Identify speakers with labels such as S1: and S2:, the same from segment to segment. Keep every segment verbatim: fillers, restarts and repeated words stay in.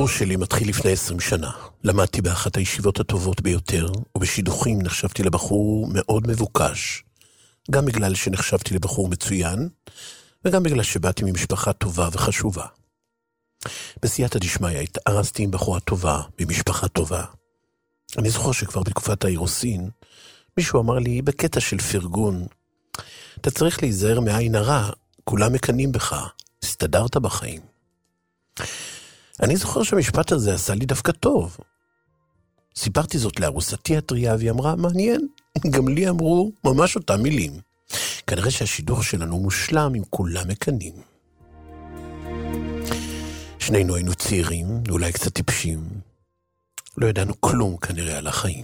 S1: שלי מתחיל לפני עשרים שנה. למדתי באחת הישיבות הטובות ביותר, ובשידוכים נחשבתי לבחור מאוד מבוקש. גם בגלל שנחשבתי לבחור מצוין, וגם בגלל שבאתי ממשפחה טובה וחשובה. בסייעתא דשמיא התארסתי עם בחורה טובה, ממשפחה טובה. אני זוכר שכבר בתקופת האירוסין, מישהו אמר לי בקטע של פרגון, אתה צריך להיזהר מעין הרע, כולם מקנים בך, הסתדרת בחיים. אני זוכר שהמשפט הזה עשה לי דווקא טוב. סיפרתי זאת לארוסתי הטריה, והיא אמרה, מעניין, גם לי אמרו ממש אותם מילים. כנראה שהשידור שלנו מושלם עם כולם מקנים. שנינו היינו צעירים, אולי קצת טיפשים. לא ידענו כלום כנראה על החיים.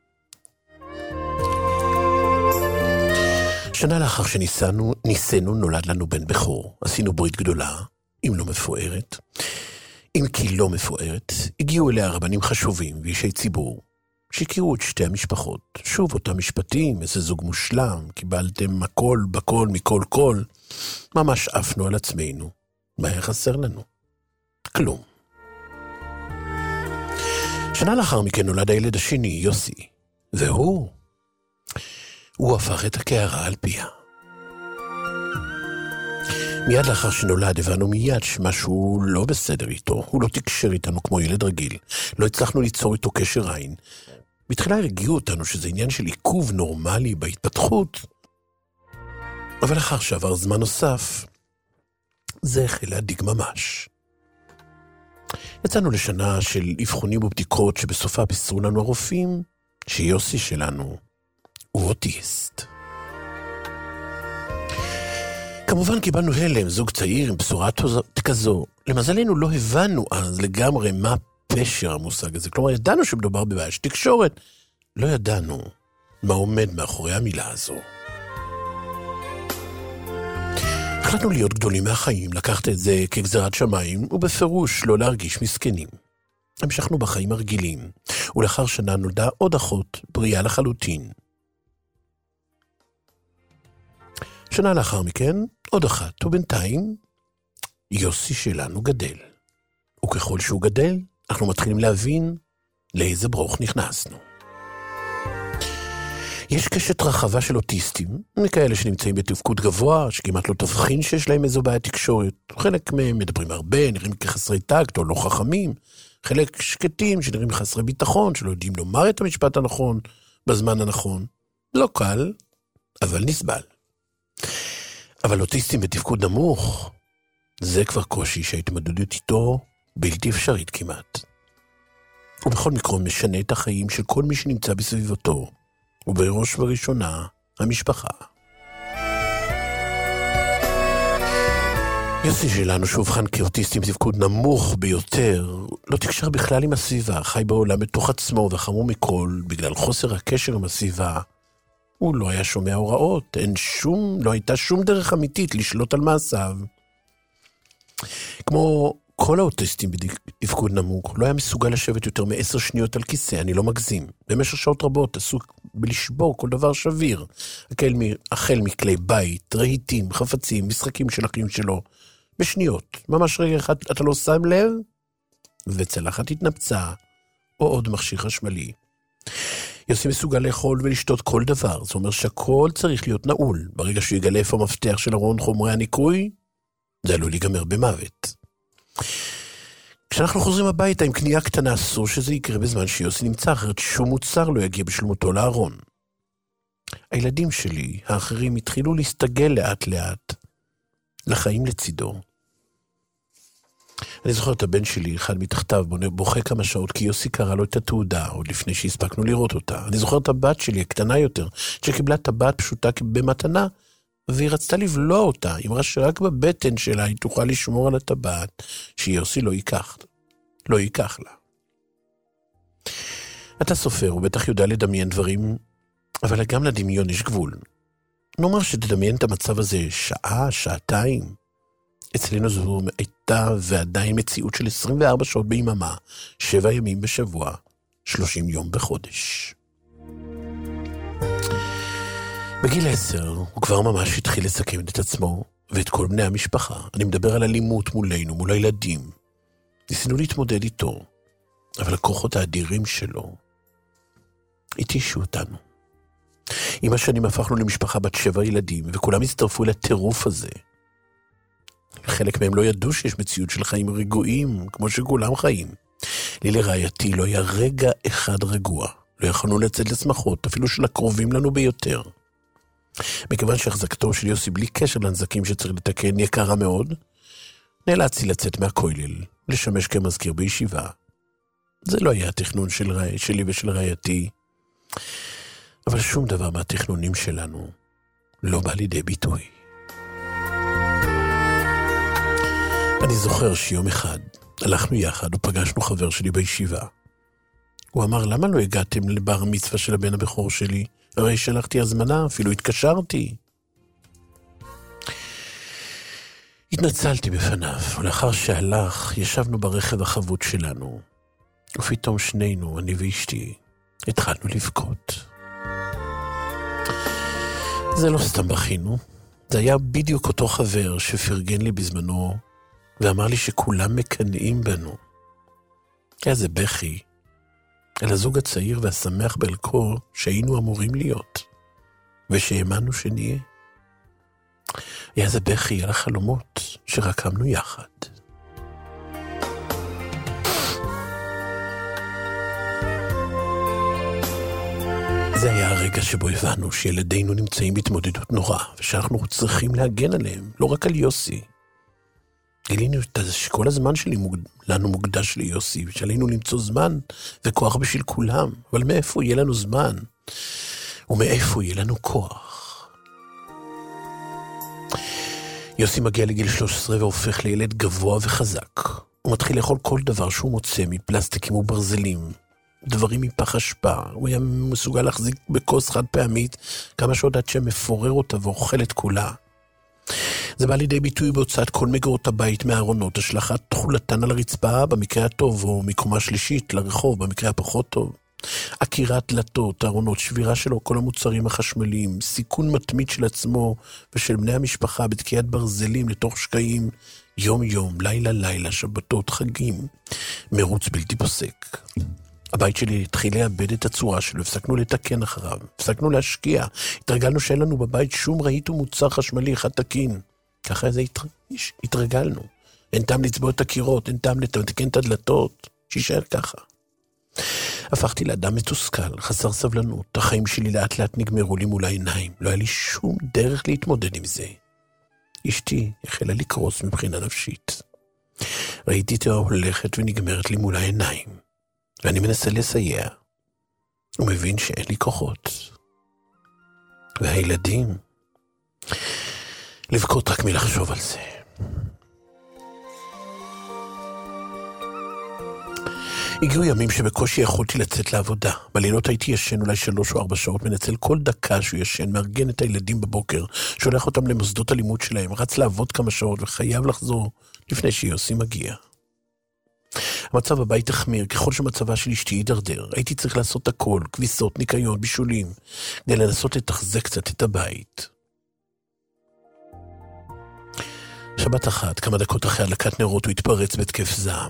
S1: שנה לאחר שניסנו, ניסינו נולד לנו בן בכור. עשינו ברית גדולה, אם לא מפוארת. אם כי לא מפוארת, הגיעו אליה רבנים חשובים ואישי ציבור, שהכירו את שתי המשפחות. שוב אותם משפטים, איזה זוג מושלם, קיבלתם הכל בכל מכל כל. ממש עפנו על עצמנו. מה היה חסר לנו? כלום. שנה לאחר מכן נולד הילד השני, יוסי. והוא, הוא הפך את הקערה על פיה. מיד לאחר שנולד הבנו מיד שמשהו לא בסדר איתו. הוא לא תקשר איתנו כמו ילד רגיל. לא הצלחנו ליצור איתו קשר עין. בתחילה הרגיעו אותנו שזה עניין של עיכוב נורמלי בהתפתחות. אבל אחר שעבר זמן נוסף, זה החל להדאיג ממש. יצאנו לשנה של אבחונים ובדיקות שבסופה בישרו לנו הרופאים שיוסי שלנו הוא אוטיסט. כמובן קיבלנו הלם, זוג צעיר עם בשורה כזו. למזלנו לא הבנו אז לגמרי מה פשר המושג הזה. כלומר, ידענו שמדובר בבעיה של תקשורת. לא ידענו מה עומד מאחורי המילה הזו. החלטנו להיות גדולים מהחיים, לקחת את זה כגזרת שמיים, ובפירוש לא להרגיש מסכנים. המשכנו בחיים הרגילים, ולאחר שנה נולדה עוד אחות, בריאה לחלוטין. שנה לאחר מכן, עוד אחת, ובינתיים, יוסי שלנו גדל. וככל שהוא גדל, אנחנו מתחילים להבין לאיזה ברוך נכנסנו. יש קשת רחבה של אוטיסטים, מכאלה שנמצאים בתפקוד גבוה, שכמעט לא תבחין שיש להם איזו בעיה תקשורת. חלק מהם מדברים הרבה, נראים כחסרי טקט או לא חכמים. חלק שקטים שנראים חסרי ביטחון, שלא יודעים לומר את המשפט הנכון בזמן הנכון. לא קל, אבל נסבל. אבל אוטיסטים בתפקוד נמוך, זה כבר קושי שההתמודדות איתו בלתי אפשרית כמעט. ובכל מקרה משנה את החיים של כל מי שנמצא בסביבתו, ובראש ובראשונה, המשפחה. יוסי שלנו שאובחן כאוטיסטים בתפקוד נמוך ביותר, לא תקשר בכלל עם הסביבה, חי בעולם בתוך עצמו וחמור מכל, בגלל חוסר הקשר עם הסביבה. הוא לא היה שומע הוראות, אין שום, לא הייתה שום דרך אמיתית לשלוט על מעשיו. כמו כל האוטיסטים בתפקוד נמוך, לא היה מסוגל לשבת יותר מעשר שניות על כיסא, אני לא מגזים. במשך שעות רבות עסוק בלשבור כל דבר שביר. החל, החל מכלי בית, רהיטים, חפצים, משחקים של אחים שלו. בשניות, ממש רגע אחד אתה לא שם לב, וצלחת התנפצה, או עוד מכשיר חשמלי. יוסי מסוגל לאכול ולשתות כל דבר, זאת אומרת שהכל צריך להיות נעול. ברגע שהוא יגלה איפה המפתח של ארון חומרי הניקוי, זה עלול להיגמר במוות. כשאנחנו חוזרים הביתה עם קנייה קטנה, אסור שזה יקרה בזמן שיוסי נמצא, אחרת שום מוצר לא יגיע בשלמותו לארון. הילדים שלי, האחרים, התחילו להסתגל לאט לאט לחיים לצידו. אני זוכר את הבן שלי, אחד מתחתיו, בוכה כמה שעות, כי יוסי קרא לו את התעודה, עוד לפני שהספקנו לראות אותה. אני זוכר את הבת שלי, הקטנה יותר, שקיבלה את הבת פשוטה במתנה, והיא רצתה לבלוע אותה. היא אמרה שרק בבטן שלה היא תוכל לשמור על הטבעת, שיוסי לא ייקח, לא ייקח לה. אתה סופר, הוא בטח יודע לדמיין דברים, אבל גם לדמיון יש גבול. נאמר שתדמיין את המצב הזה שעה, שעתיים. אצלנו זו הייתה ועדיין מציאות של עשרים וארבע שעות ביממה, שבע ימים בשבוע, שלושים יום בחודש. בגיל עשר הוא כבר ממש התחיל לסכם את עצמו ואת כל בני המשפחה. אני מדבר על אלימות מולנו, מול הילדים. ניסינו להתמודד איתו, אבל הכוחות האדירים שלו התישו אותנו. עם השנים הפכנו למשפחה בת שבע ילדים, וכולם הצטרפו לטירוף הזה. חלק מהם לא ידעו שיש מציאות של חיים רגועים, כמו שכולם חיים. לי לרעייתי לא היה רגע אחד רגוע. לא יכולנו לצאת לשמחות, אפילו של הקרובים לנו ביותר. מכיוון שהחזקתו של יוסי בלי קשר לנזקים שצריך לתקן יקרה מאוד, נאלצתי לצאת מהכולל, לשמש כמזכיר בישיבה. זה לא היה התכנון של רעי, שלי ושל רעייתי, אבל שום דבר מהתכנונים שלנו לא בא לידי ביטוי. אני זוכר שיום אחד הלכנו יחד ופגשנו חבר שלי בישיבה. הוא אמר, למה לא הגעתם לבר המצווה של הבן הבכור שלי? הרי שלחתי הזמנה, אפילו התקשרתי. התנצלתי בפניו, ולאחר שהלך, ישבנו ברכב החבוט שלנו, ופתאום שנינו, אני ואשתי, התחלנו לבכות. זה לא סתם בכינו, זה היה בדיוק אותו חבר שפרגן לי בזמנו, ואמר לי שכולם מקנאים בנו. היה זה בכי, על הזוג הצעיר והשמח בלקור שהיינו אמורים להיות, ושהאמנו שנהיה. היה זה בכי על החלומות שרקמנו יחד. זה היה הרגע שבו הבנו שילדינו נמצאים בהתמודדות נורא, ושאנחנו צריכים להגן עליהם, לא רק על יוסי. גילינו שכל הזמן שלי לנו מוקדש ליוסי, ושעלינו למצוא זמן וכוח בשביל כולם, אבל מאיפה יהיה לנו זמן? ומאיפה יהיה לנו כוח? יוסי מגיע לגיל שלוש עשרה והופך לילד גבוה וחזק. הוא מתחיל לאכול כל דבר שהוא מוצא מפלסטיקים וברזלים, דברים מפח אשפה. הוא היה מסוגל להחזיק בכוס חד פעמית כמה שעות עד שמפורר אותה ואוכל את כולה. זה בא לידי ביטוי בהוצאת כל מגרות הבית מהארונות, השלכת תכולתן על הרצפה במקרה הטוב, או מקומה שלישית לרחוב במקרה הפחות טוב. עקירת דלתות, הארונות, שבירה שלו, כל המוצרים החשמליים, סיכון מתמיד של עצמו ושל בני המשפחה בתקיעת ברזלים לתוך שקעים, יום יום, לילה לילה, שבתות, חגים, מרוץ בלתי פוסק. הבית שלי התחיל לאבד את הצורה שלו, הפסקנו לתקן אחריו, הפסקנו להשקיע, התרגלנו שאין לנו בבית שום רהיט ומוצר חשמלי אחד תקין. ככה זה התר... התרגלנו. אין טעם לצבוע את הקירות, אין טעם לתקן את הדלתות, שישאר ככה. הפכתי לאדם מתוסכל, חסר סבלנות, החיים שלי לאט לאט נגמרו לי מול העיניים, לא היה לי שום דרך להתמודד עם זה. אשתי החלה לקרוס מבחינה נפשית. ראיתי אותה הולכת ונגמרת לי מול העיניים, ואני מנסה לסייע, ומבין שאין לי כוחות. והילדים, לבכות רק מלחשוב על זה. הגיעו ימים שבקושי יכולתי לצאת לעבודה. בלילות הייתי ישן אולי שלוש או ארבע שעות, מנצל כל דקה שהוא ישן, מארגן את הילדים בבוקר, שולח אותם למוסדות הלימוד שלהם, רץ לעבוד כמה שעות וחייב לחזור לפני שיוסי מגיע. המצב בבית החמיר, ככל שמצבה של אשתי הידרדר, הייתי צריך לעשות הכל, כביסות, ניקיון, בישולים, כדי לנסות לתחזק קצת את הבית. שבת אחת, כמה דקות אחרי הדלקת נרות, הוא התפרץ בהתקף זעם.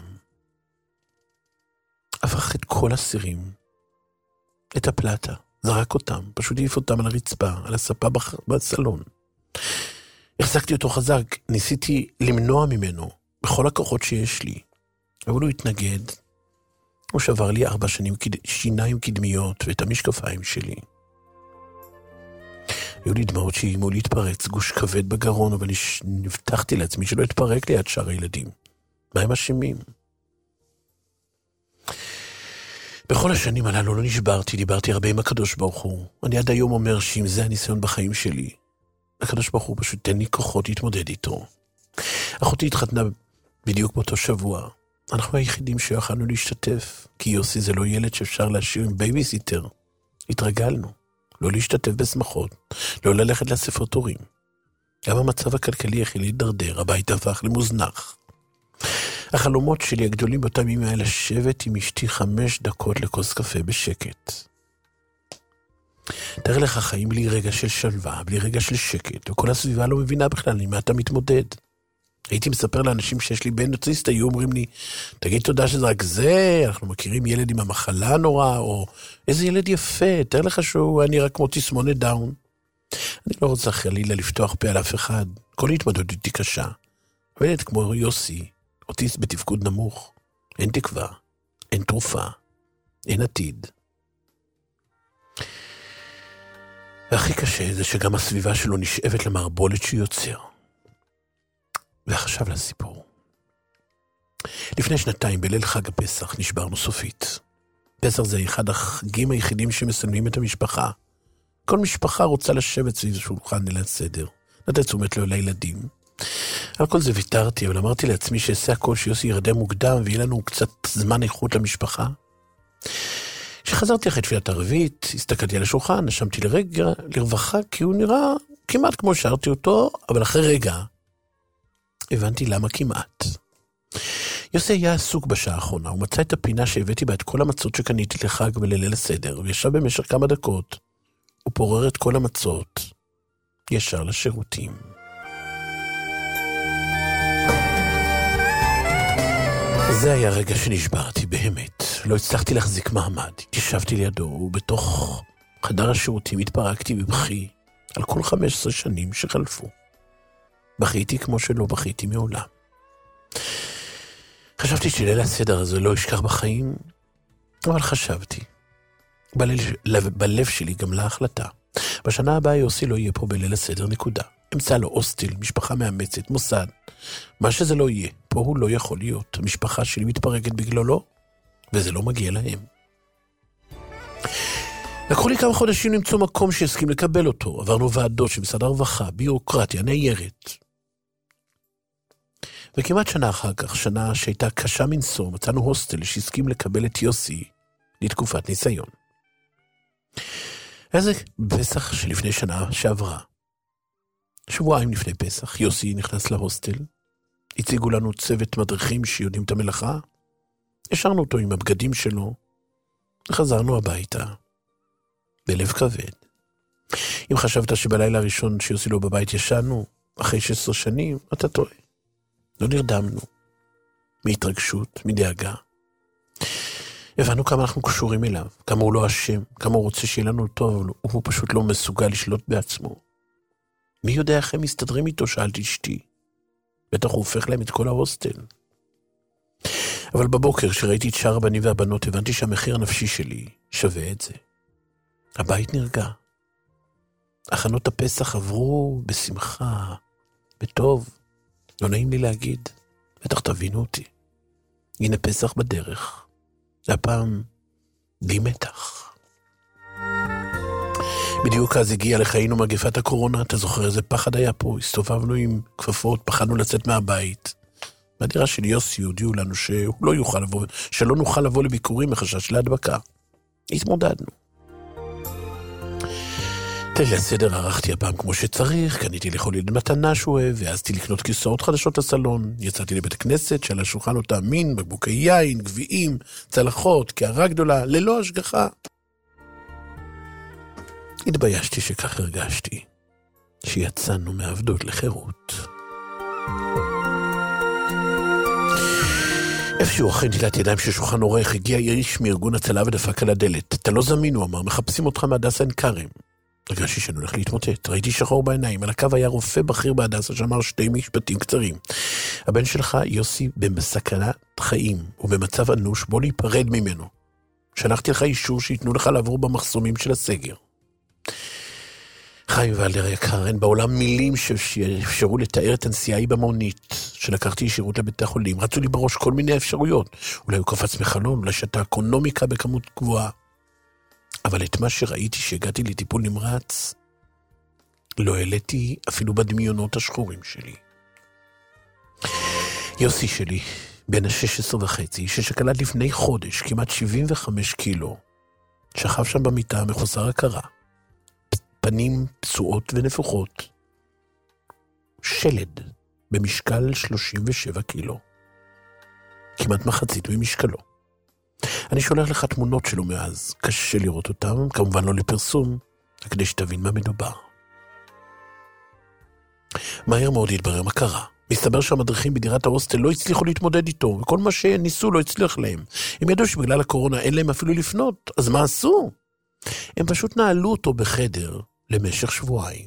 S1: הפך את כל הסירים, את הפלטה, זרק אותם, פשוט העיף אותם על הרצפה, על הספה בח... בסלון. החזקתי אותו חזק, ניסיתי למנוע ממנו, בכל הכוחות שיש לי. אבל הוא התנגד, הוא שבר לי ארבע שנים, שיניים קדמיות ואת המשקפיים שלי. היו לי דמעות שאיימו להתפרץ, גוש כבד בגרון, אבל נבטחתי לעצמי שלא התפרק ליד שאר הילדים. מה הם אשמים? בכל השנים הללו לא נשברתי, דיברתי הרבה עם הקדוש ברוך הוא. אני עד היום אומר שאם זה הניסיון בחיים שלי, הקדוש ברוך הוא פשוט תן לי כוחות להתמודד איתו. אחותי התחתנה בדיוק באותו שבוע. אנחנו היחידים שיכולנו להשתתף, כי יוסי זה לא ילד שאפשר להשאיר עם בייביסיטר. התרגלנו, לא להשתתף בשמחות, לא ללכת לאספות הורים. גם המצב הכלכלי החל להידרדר, הבית הפך למוזנח. החלומות שלי הגדולים באותם ימים היה לשבת עם אשתי חמש דקות לכוס קפה בשקט. תאר לך חיים בלי רגע של שלווה, בלי רגע של שקט, וכל הסביבה לא מבינה בכלל עם מה אתה מתמודד. הייתי מספר לאנשים שיש לי בן אוטיסט, היו אומרים לי, תגיד תודה שזה רק זה, אנחנו מכירים ילד עם המחלה נורא, או איזה ילד יפה, תאר לך שהוא נראה כמו תסמונת דאון. אני לא רוצה חלילה לפתוח פה על אף אחד, כל התמודדות היא קשה. אבל ילד כמו יוסי, אוטיסט בתפקוד נמוך, אין תקווה, אין תרופה, אין עתיד. והכי קשה זה שגם הסביבה שלו נשאבת למערבולת שיוצר. ועכשיו לסיפור. לפני שנתיים בליל חג הפסח נשברנו סופית. פסח זה אחד החגים היחידים שמסמלים את המשפחה. כל משפחה רוצה לשבת סביב שולחן ליל הסדר, לתת תשומת לב לילדים. על כל זה ויתרתי, אבל אמרתי לעצמי שאעשה הכל שיוסי ירדם מוקדם ויהיה לנו קצת זמן איכות למשפחה. כשחזרתי אחרי תפילת הרביעית, הסתכלתי על השולחן, נשמתי לרגע, לרווחה, כי הוא נראה כמעט כמו שרתי אותו, אבל אחרי רגע הבנתי למה כמעט. יוסי היה עסוק בשעה האחרונה, הוא מצא את הפינה שהבאתי בה את כל המצות שקניתי לחג ולליל הסדר, וישב במשך כמה דקות, הוא פורר את כל המצות, ישר לשירותים. זה היה רגע שנשברתי באמת, לא הצלחתי להחזיק מעמד, ישבתי לידו, ובתוך חדר השירותים התפרקתי בבכי על כל חמש עשרה שנים שחלפו. בכיתי כמו שלא בכיתי מעולם. חשבתי שליל הסדר הזה לא ישכח בחיים, אבל חשבתי. בלב, בלב שלי גם להחלטה. בשנה הבאה יוסי לא יהיה פה בליל הסדר נקודה. אמצא לו אוסטל, משפחה מאמצת, מוסד. מה שזה לא יהיה, פה הוא לא יכול להיות. המשפחה שלי מתפרקת בגללו, וזה לא מגיע להם. לקחו לי כמה חודשים למצוא מקום שיסכים לקבל אותו. עברנו ועדות של משרד הרווחה, ביורוקרטיה, ניירת. וכמעט שנה אחר כך, שנה שהייתה קשה מנסור, מצאנו הוסטל שהסכים לקבל את יוסי לתקופת ניסיון. איזה פסח שלפני שנה שעברה. שבועיים לפני פסח, יוסי נכנס להוסטל, הציגו לנו צוות מדריכים שיודעים את המלאכה, השארנו אותו עם הבגדים שלו, וחזרנו הביתה, בלב כבד. אם חשבת שבלילה הראשון שיוסי לא בבית ישנו, אחרי שש עשרה שנים, אתה טועה. לא נרדמנו, מהתרגשות, מדאגה. הבנו כמה אנחנו קשורים אליו, כמה הוא לא אשם, כמה הוא רוצה שיהיה לנו טוב, אבל הוא פשוט לא מסוגל לשלוט בעצמו. מי יודע איך הם מסתדרים איתו, שאלתי אשתי. בטח הוא הופך להם את כל ההוסטל. אבל בבוקר, כשראיתי את שאר הבנים והבנות, הבנתי שהמחיר הנפשי שלי שווה את זה. הבית נרגע. הכנות הפסח עברו בשמחה, בטוב. לא נעים לי להגיד, בטח תבינו אותי. הנה פסח בדרך. זה הפעם בלי מתח. בדיוק אז הגיעה לחיינו מגפת הקורונה, אתה זוכר איזה פחד היה פה, הסתובבנו עם כפפות, פחדנו לצאת מהבית. בדירה של יוסי הודיעו לנו שהוא לא יוכל לבוא, שלא נוכל לבוא לביקורים מחשש להדבקה. התמודדנו. תל הסדר ערכתי הפעם כמו שצריך, קניתי לכל ילד מתנה שהוא אוהב, והעזתי לקנות כיסאות חדשות לסלון, יצאתי לבית הכנסת שעל השולחן אותה מין, בקבוקי יין, גביעים, צלחות, קערה גדולה, ללא השגחה. התביישתי שכך הרגשתי, שיצאנו מעבדות לחירות. איפשהו אחרי נטילת ידיים של שולחן עורך, הגיע איש מארגון הצלה ודפק על הדלת. אתה לא זמין, הוא אמר, מחפשים אותך מהדסה עין כרם. הרגשתי שאני הולך להתמוטט, ראיתי שחור בעיניים, על הקו היה רופא בכיר בהדסה שאמר שתי משפטים קצרים. הבן שלך, יוסי, בסכנת חיים, ובמצב אנוש, בוא להיפרד ממנו. שלחתי לך אישור שיתנו לך לעבור במחסומים של הסגר. חיים ואלדר יקר, אין בעולם מילים שאפשרו לתאר את הנסיעה במונית, שלקחתי ישירות לבית החולים, רצו לי בראש כל מיני אפשרויות, אולי הוא קפץ מחלון, אולי שתה אקונומיקה בכמות גבוהה, אבל את מה שראיתי שהגעתי לטיפול נמרץ, לא העליתי אפילו בדמיונות השחורים שלי. יוסי שלי, בן ה-שש עשרה וחצי, ששקלד לפני חודש, כמעט שבעים וחמש קילו, שכב שם במיטה מחוסר הכרה, פנים פצועות ונפוחות, שלד במשקל שלושים ושבע קילו, כמעט מחצית ממשקלו. אני שולח לך תמונות שלו מאז, קשה לראות אותם, כמובן לא לפרסום, כדי שתבין מה מדובר. מהר מאוד התברר מה קרה. מסתבר שהמדריכים בדירת ההוסטל לא הצליחו להתמודד איתו, וכל מה שניסו לא הצליח להם. הם ידעו שבגלל הקורונה אין להם אפילו לפנות, אז מה עשו? הם פשוט נעלו אותו בחדר למשך שבועיים.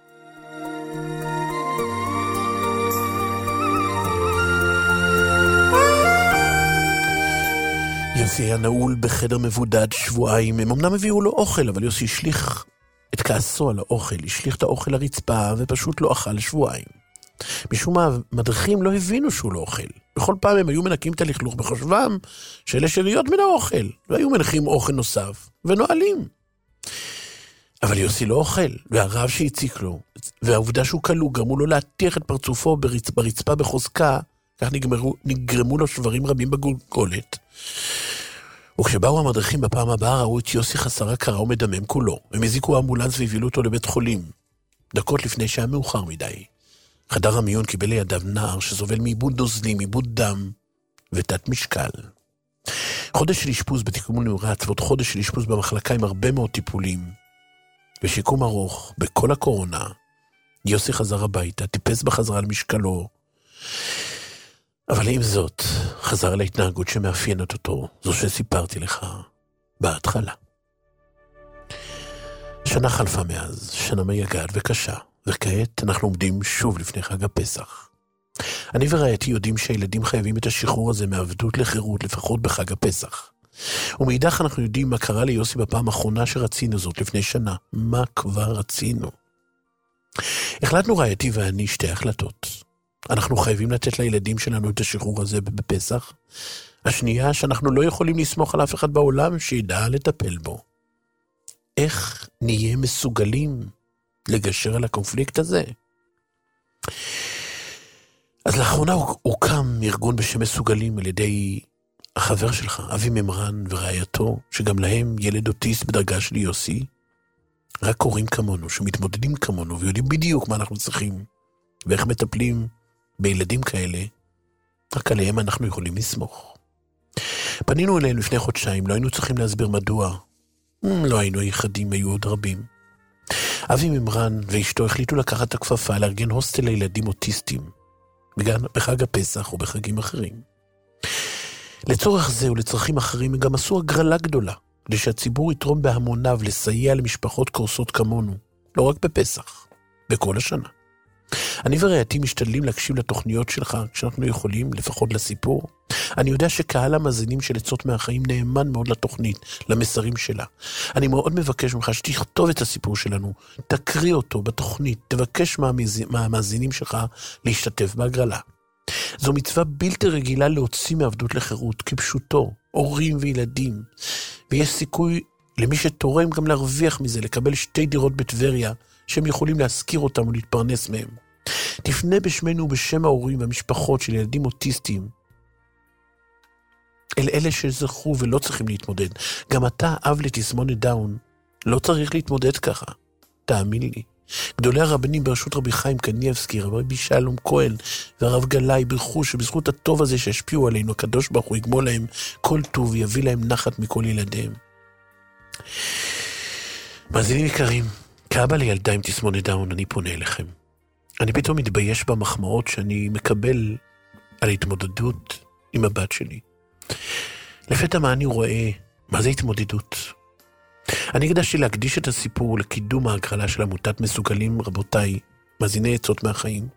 S1: יוסי היה נעול בחדר מבודד שבועיים. הם אמנם הביאו לו אוכל, אבל יוסי השליך את כעסו על האוכל, השליך את האוכל לרצפה ופשוט לא אכל שבועיים. משום מה, המדריכים לא הבינו שהוא לא אוכל. בכל פעם הם היו מנקים את הלכלוך בחושבם שאלה שאריות מן האוכל, והיו מנחים אוכל נוסף ונועלים. אבל יוסי לא אוכל, והרב שהציק לו, והעובדה שהוא קלו גרמו לו להטיח את פרצופו ברצ... ברצפה בחוזקה, כך נגמרו, נגרמו לו שברים רבים בגולגולת. וכשבאו המדריכים בפעם הבאה, ראו את יוסי חסר הכרה ומדמם כולו. הם הזיקו אמבולנס והבילו אותו לבית חולים. דקות לפני שהיה מאוחר מדי. חדר המיון קיבל לידיו נער שסובל מעיבוד נוזלים, עיבוד דם ותת משקל. חודש של אשפוז בתיקון נמרץ, ועוד חודש של אשפוז במחלקה עם הרבה מאוד טיפולים. ושיקום ארוך, בכל הקורונה, יוסי חזר הביתה, טיפס בחזרה על משקלו. אבל עם זאת, חזר להתנהגות שמאפיינת אותו, זו שסיפרתי לך בהתחלה. שנה חלפה מאז, שנה מייגעת וקשה, וכעת אנחנו עומדים שוב לפני חג הפסח. אני ורעייתי יודעים שהילדים חייבים את השחרור הזה מעבדות לחירות לפחות בחג הפסח. ומאידך אנחנו יודעים מה קרה ליוסי בפעם האחרונה שרצינו זאת לפני שנה. מה כבר רצינו? החלטנו רעייתי ואני שתי החלטות. אנחנו חייבים לתת לילדים שלנו את השחרור הזה בפסח. השנייה, שאנחנו לא יכולים לסמוך על אף אחד בעולם שידע לטפל בו. איך נהיה מסוגלים לגשר על הקונפליקט הזה? אז לאחרונה הוקם ארגון בשם מסוגלים על ידי החבר שלך, אבי ממרן ורעייתו, שגם להם ילד אוטיסט בדרגה של יוסי, רק קוראים כמונו, שמתמודדים כמונו, ויודעים בדיוק מה אנחנו צריכים, ואיך מטפלים בילדים כאלה, רק עליהם אנחנו יכולים לסמוך. פנינו אליהם לפני חודשיים, לא היינו צריכים להסביר מדוע, לא היינו היחדים, היו עוד רבים. אבי ממרן ואשתו החליטו לקחת את הכפפה, לארגן הוסטל לילדים אוטיסטים, בחג הפסח או בחגים אחרים. לצורך זה ולצרכים אחרים הם גם עשו הגרלה גדולה, כדי שהציבור יתרום בהמוניו לסייע למשפחות קורסות כמונו, לא רק בפסח, בכל השנה. אני ורעייתי משתדלים להקשיב לתוכניות שלך כשאנחנו יכולים, לפחות לסיפור. אני יודע שקהל המאזינים של עצות מהחיים נאמן מאוד לתוכנית, למסרים שלה. אני מאוד מבקש ממך שתכתוב את הסיפור שלנו, תקריא אותו בתוכנית, תבקש מהמאזינים שלך להשתתף בהגרלה. זו מצווה בלתי רגילה להוציא מעבדות לחירות, כפשוטו, הורים וילדים, ויש סיכוי למי שתורם גם להרוויח מזה, לקבל שתי דירות בטבריה, שהם יכולים להזכיר אותם ולהתפרנס מהם. תפנה בשמנו ובשם ההורים והמשפחות של ילדים אוטיסטים, אל אלה שזכו ולא צריכים להתמודד. גם אתה, אב לתסמונת דאון, לא צריך להתמודד ככה. תאמין לי. גדולי הרבנים ברשות רבי חיים קניאבסקי, רבי שלום כהן והרב גלאי ברכו שבזכות הטוב הזה שהשפיעו עלינו, הקדוש ברוך הוא יגמול להם כל טוב ויביא להם נחת מכל ילדיהם. מאזינים יקרים, כאבא לילדה עם תסמונת דאון, אני פונה אליכם. אני פתאום מתבייש במחמאות שאני מקבל על התמודדות עם הבת שלי. לפתע מה אני רואה? מה זה התמודדות? אני הקדשתי להקדיש את הסיפור לקידום ההגרלה של עמותת מסוגלים, רבותיי, מאזיני עצות מהחיים.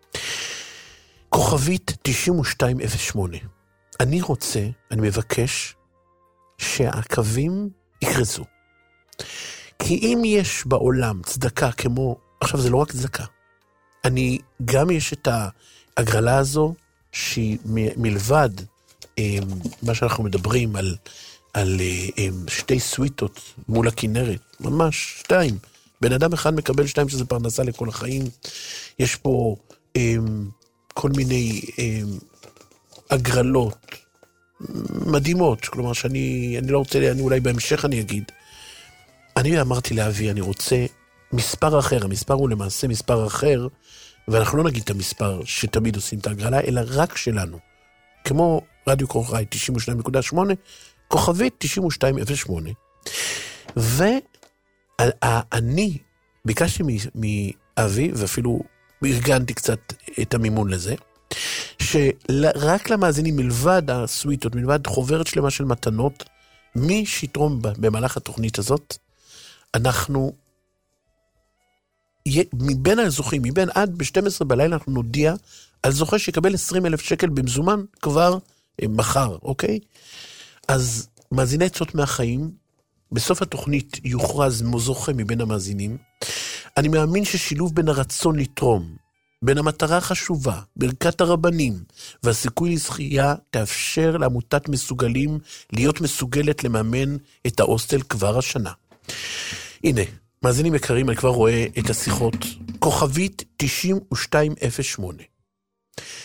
S1: כוכבית תשעים ושתיים אפס שמונה. אני רוצה, אני מבקש, שהקווים יקרזו. כי אם יש בעולם צדקה כמו, עכשיו זה לא רק צדקה, אני, גם יש את ההגרלה הזו, שהיא מלבד מה שאנחנו מדברים על, על שתי סוויטות מול הכנרת, ממש שתיים. בן אדם אחד מקבל שתיים שזה פרנסה לכל החיים. יש פה כל מיני הגרלות מדהימות, כלומר שאני אני לא רוצה, אני אולי בהמשך אני אגיד. אני אמרתי לאבי, אני רוצה מספר אחר, המספר הוא למעשה מספר אחר, ואנחנו לא נגיד את המספר שתמיד עושים את ההגרלה, אלא רק שלנו. כמו רדיו קורחי תשעים ושתיים נקודה שמונה, כוכבית תשעים ושתיים אפס שמונה. ואני ביקשתי מאבי, ואפילו ארגנתי קצת את המימון לזה, שרק למאזינים מלבד הסוויטות, מלבד חוברת שלמה של מתנות, מי שיתרום במהלך התוכנית הזאת, אנחנו, מבין הזוכים, מבין עד ב-שתים עשרה בלילה אנחנו נודיע על זוכה שיקבל עשרים אלף שקל במזומן כבר מחר, אוקיי? אז מאזיני עצות מהחיים, בסוף התוכנית יוכרז זוכה מבין המאזינים. אני מאמין ששילוב בין הרצון לתרום, בין המטרה החשובה, ברכת הרבנים, והסיכוי לזכייה תאפשר לעמותת מסוגלים להיות מסוגלת לממן את ההוסטל כבר השנה. הנה, מאזינים יקרים, אני כבר רואה את השיחות. כוכבית תשעים ושתיים אפס שמונה.